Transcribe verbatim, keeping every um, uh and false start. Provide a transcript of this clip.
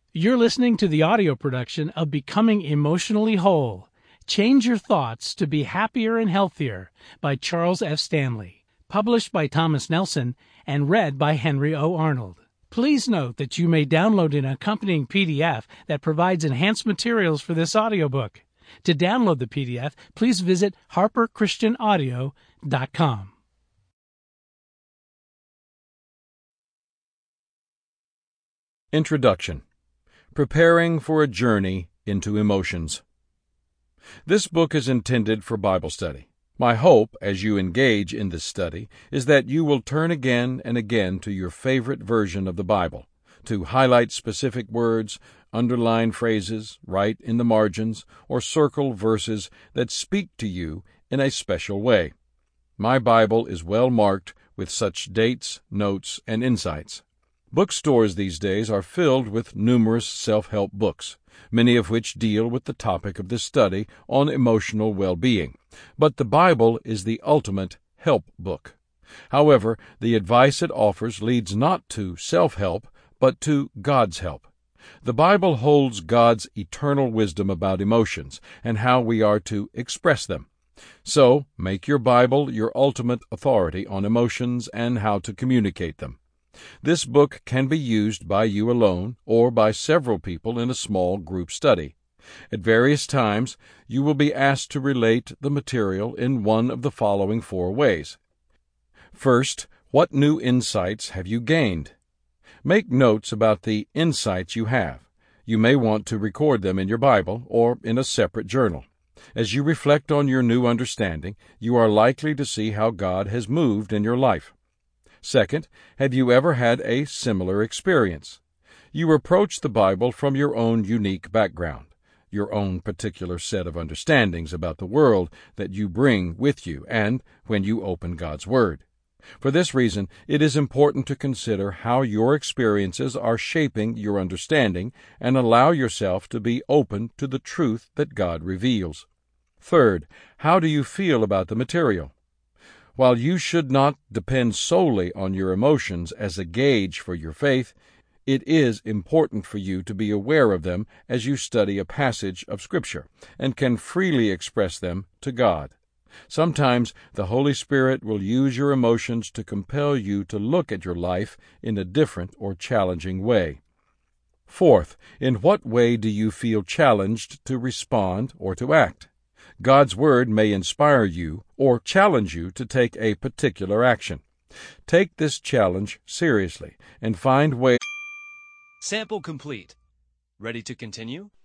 You're listening to the audio production of Becoming Emotionally Whole. Change Your Thoughts to Be Happier and Healthier by Charles F. Stanley. Published by Thomas Nelson and read by Henry O. Arnold. Please note that you may download an accompanying P D F that provides enhanced materials for this audiobook. To download the P D F, please visit harper christian audio dot com. Introduction. Preparing for a Journey into Emotions. This book is intended for Bible study. My hope, as you engage in this study, is that you will turn again and again to your favorite version of the Bible, to highlight specific words, underline phrases, write in the margins, or circle verses that speak to you in a special way. My Bible is well marked with such dates, notes, and insights. Bookstores these days are filled with numerous self-help books, many of which deal with the topic of this study on emotional well-being. But the Bible is the ultimate help book. However, the advice it offers leads not to self-help, but to God's help. The Bible holds God's eternal wisdom about emotions and how we are to express them. So, make your Bible your ultimate authority on emotions and how to communicate them. This book can be used by you alone or by several people in a small group study. At various times, you will be asked to relate the material in one of the following four ways. First, what new insights have you gained? Make notes about the insights you have. You may want to record them in your Bible or in a separate journal. As you reflect on your new understanding, you are likely to see how God has moved in your life. Second, have you ever had a similar experience? You approach the Bible from your own unique background, your own particular set of understandings about the world that you bring with you and when you open God's Word. For this reason, it is important to consider how your experiences are shaping your understanding and allow yourself to be open to the truth that God reveals. Third, how do you feel about the material? While you should not depend solely on your emotions as a gauge for your faith, it is important for you to be aware of them as you study a passage of Scripture and can freely express them to God. Sometimes the Holy Spirit will use your emotions to compel you to look at your life in a different or challenging way. Fourth, in what way do you feel challenged to respond or to act? God's Word may inspire you or challenge you to take a particular action. Take this challenge seriously and find ways. Sample complete. Ready to continue?